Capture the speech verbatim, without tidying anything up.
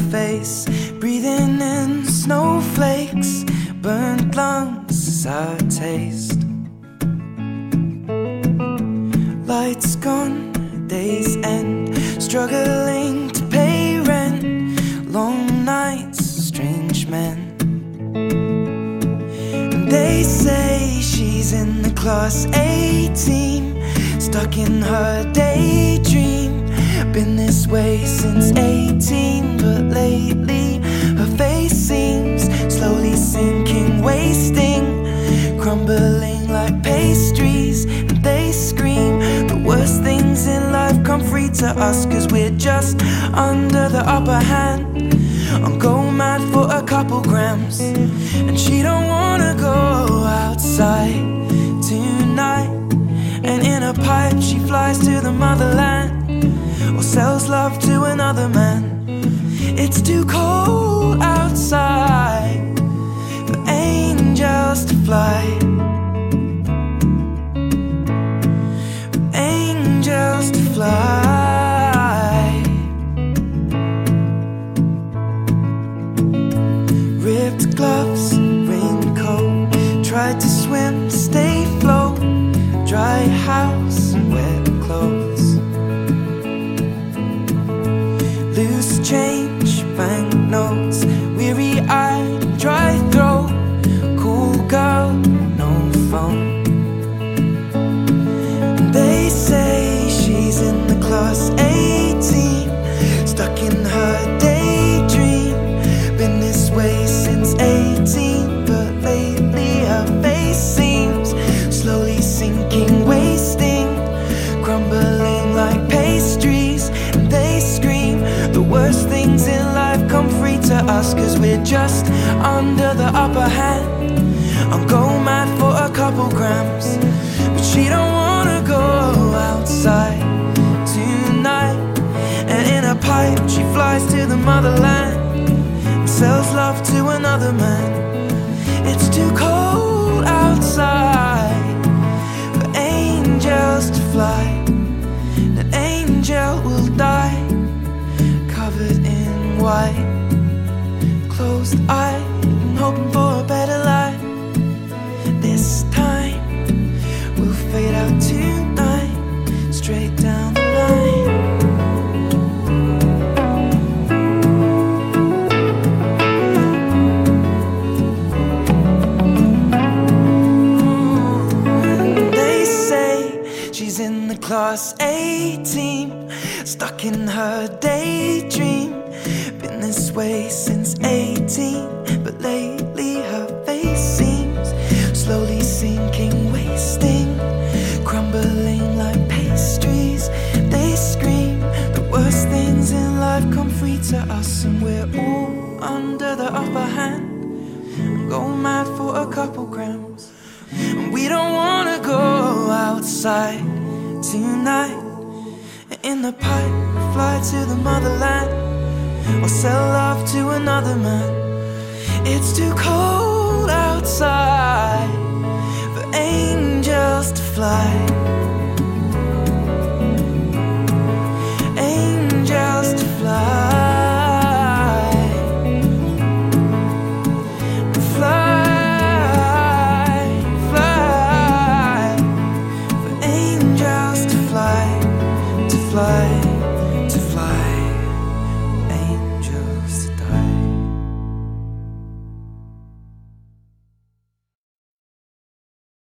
face, breathing in snowflakes, burnt lungs as I taste. Lights gone, days end, struggling to pay rent, long nights, strange men. And they say she's in the class A team, stuck in her daydream. Been this way since eighteen, but lately her face seems slowly sinking, wasting, crumbling like pastries. And they scream the worst things in life come free to us, cause we're just under the upper hand. I'm go mad for a couple grams, and she don't wanna go outside tonight. And in a pipe she flies to the motherland, or sells love to another man. It's too cold outside for angels to fly, for angels to fly. Ripped gloves, raincoat, tried to swim, stay afloat, dry house, wet clothes. Loose change, banknotes, weary-eyed, dry throat, cool girl, no phone. They say she's in the class A team, stuck in her daydream. Been this way since eighteen, but lately her face seems slowly sinking, wasting, crumbling like pastries. And they scream the worst things in life come free to us, cause we're just under the upper hand. I'm go mad for a couple grams, but she don't wanna go outside tonight. And in a pipe she flies to the motherland, and sells love to another man. It's too cold outside for angels to fly. An angel will die, covered in white, closed eyed and hoping for a better life. This time we'll fade out tonight, straight down the line. And they say she's in the class A team, stuck in her daydream. Been this way since eighteen, but lately her face seems slowly sinking, wasting, crumbling like pastries. They scream the worst things in life come free to us, and we're all under the upper hand. Go mad for a couple grams, and we don't wanna go outside tonight. In the pipe, fly to the motherland, or sell love to another man. It's too cold outside for angels to fly.